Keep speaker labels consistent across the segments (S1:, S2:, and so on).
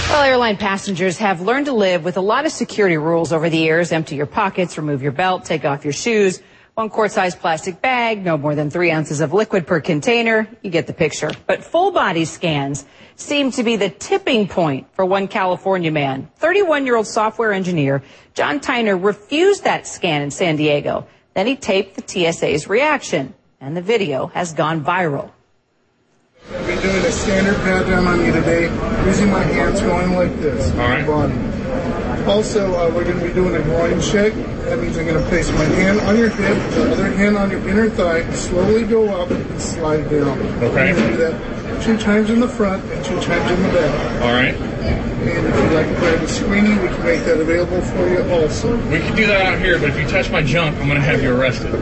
S1: Well, airline passengers have learned to live with a lot of security rules over the years. Empty your pockets, remove your belt, take off your shoes, 1 quart-sized plastic bag, no more than 3 ounces of liquid per container. You get the picture. But full body scans seem to be the tipping point for one California man. 31-year-old software engineer John Tyner refused that scan in San Diego. Then he taped the TSA's reaction, and the video has gone viral.
S2: I'll be doing a standard pat down on you today, using my hands going like this, my body. Also, we're going to be doing a groin check. That means I'm going to place my hand on your hip, the other hand on your inner thigh, slowly go up and slide down.
S3: Okay.
S2: We're going to do that 2 times in the front and 2 times in the back.
S3: All right.
S2: And if you'd like to grab a screening, we can make that available for you also.
S3: We can do that out here, but if you touch my junk, I'm going to have you arrested.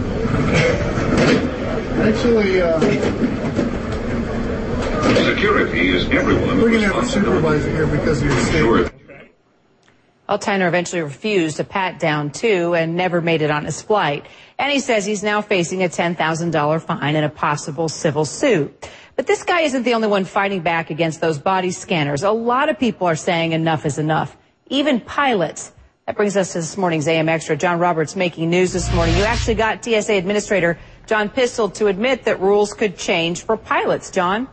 S2: Actually,
S4: security is everyone.
S2: we're going to have a supervisor here because of your safety.
S1: Well, Tyner eventually refused a pat down, too, and never made it on his flight. And he says he's now facing a $10,000 fine and a possible civil suit. But this guy isn't the only one fighting back against those body scanners. A lot of people are saying enough is enough, even pilots. That brings us to this morning's AM Extra. John Roberts making news this morning. You actually got TSA Administrator John Pistole to admit that rules could change for pilots. John?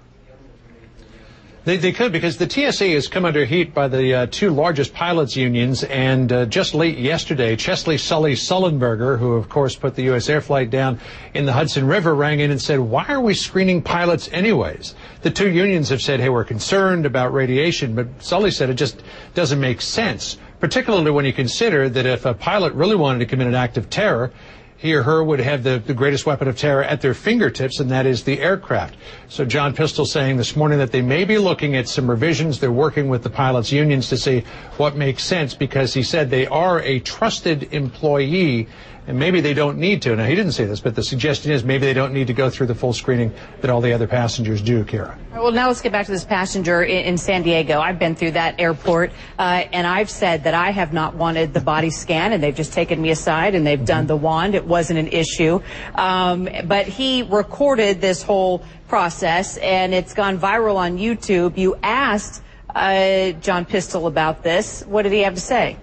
S5: They could, because the TSA has come under heat by the 2 largest pilots unions, and just late yesterday, Chesley Sully Sullenberger, who of course put the U.S. Air flight down in the Hudson River, rang in and said, why are we screening pilots anyways? The 2 unions have said, hey, we're concerned about radiation, but Sully said it just doesn't make sense, particularly when you consider that if a pilot really wanted to commit an act of terror, he or her would have the greatest weapon of terror at their fingertips, and that is the aircraft. So John Pistole saying this morning that they may be looking at some revisions. They're working with the pilots' unions to see what makes sense, because he said they are a trusted employee, and maybe they don't need to. Now, he didn't say this, but the suggestion is maybe they don't need to go through the full screening that all the other passengers do, Kira.
S1: Well, now let's get back to this passenger in San Diego. I've been through that airport, and I've said that I have not wanted the body scan, and they've just taken me aside, and they've done the wand. It wasn't an issue. But he recorded this whole process, and it's gone viral on YouTube. You asked John Pistole about this. What did he have to say?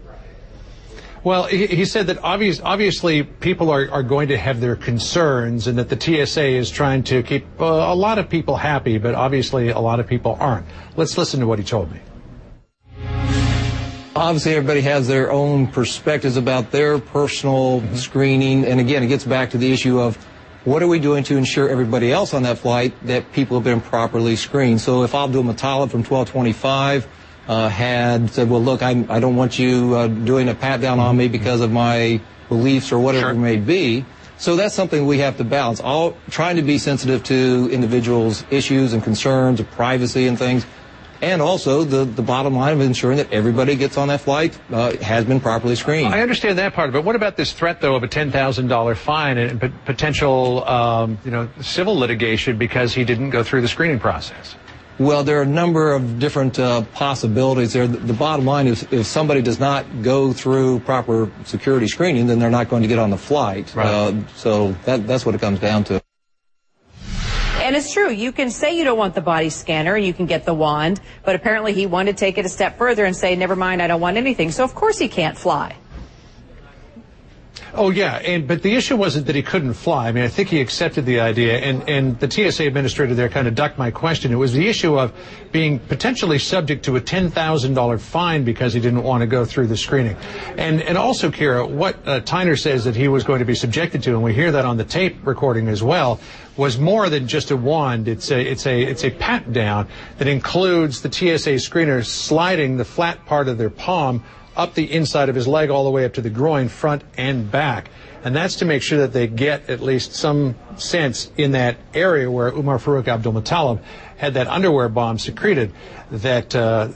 S5: Well, he said that obviously people are going to have their concerns, and that the TSA is trying to keep a lot of people happy, but obviously a lot of people aren't. Let's listen to what he told me.
S6: Obviously, everybody has their own perspectives about their personal screening, and again, it gets back to the issue of what are we doing to ensure everybody else on that flight that people have been properly screened. So if Abdul Muttalib from 1225 had said, well, look, I don't want you doing a pat down on me because of my beliefs or whatever it may be. So that's something we have to balance. All trying to be sensitive to individuals' issues and concerns of privacy and things, and also the bottom line of ensuring that everybody gets on that flight has been properly screened.
S5: I understand that part of it. What about this threat, though, of a $10,000 fine and potential, civil litigation because he didn't go through the screening process?
S6: Well, there are a number of different possibilities there. The bottom line is if somebody does not go through proper security screening, then they're not going to get on the flight.
S5: Right.
S6: So that's what it comes down to.
S1: And it's true. You can say you don't want the body scanner, you can get the wand, but apparently he wanted to take it a step further and say, never mind, I don't want anything. So, of course, he can't fly.
S5: Oh, yeah, but the issue wasn't that he couldn't fly. I mean, I think he accepted the idea, and the TSA administrator there kind of ducked my question. It was the issue of being potentially subject to a $10,000 fine because he didn't want to go through the screening. And also, Kira, what Tyner says that he was going to be subjected to, and we hear that on the tape recording as well, was more than just a wand. It's a pat down that includes the TSA screener sliding the flat part of their palm up the inside of his leg all the way up to the groin, front and back. And that's to make sure that they get at least some sense in that area where Umar Farouk Abdul Muttalib had that underwear bomb secreted, that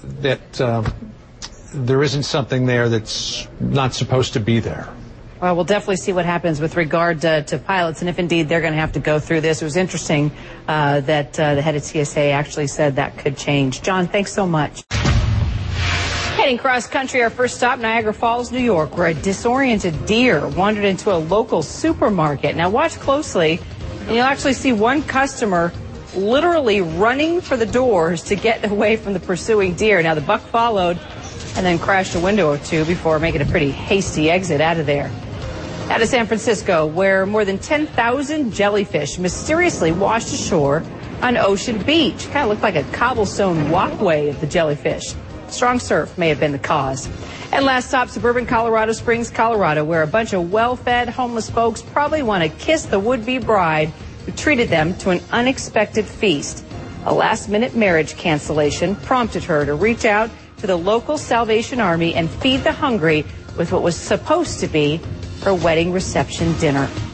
S5: there isn't something there that's not supposed to be there.
S1: Well, we'll definitely see what happens with regard to pilots, and if indeed they're going to have to go through this. It was interesting that the head of TSA actually said that could change. John, thanks so much. Heading cross country, our first stop, Niagara Falls, New York, where a disoriented deer wandered into a local supermarket. Now watch closely, and you'll actually see one customer literally running for the doors to get away from the pursuing deer. Now, the buck followed and then crashed a window or two before making a pretty hasty exit out of there. Out of San Francisco, where more than 10,000 jellyfish mysteriously washed ashore on Ocean Beach. Kind of looked like a cobblestone walkway of the jellyfish. Strong surf may have been the cause. And last stop, suburban Colorado Springs, Colorado, where a bunch of well-fed homeless folks probably want to kiss the would-be bride who treated them to an unexpected feast. A last-minute marriage cancellation prompted her to reach out to the local Salvation Army and feed the hungry with what was supposed to be her wedding reception dinner.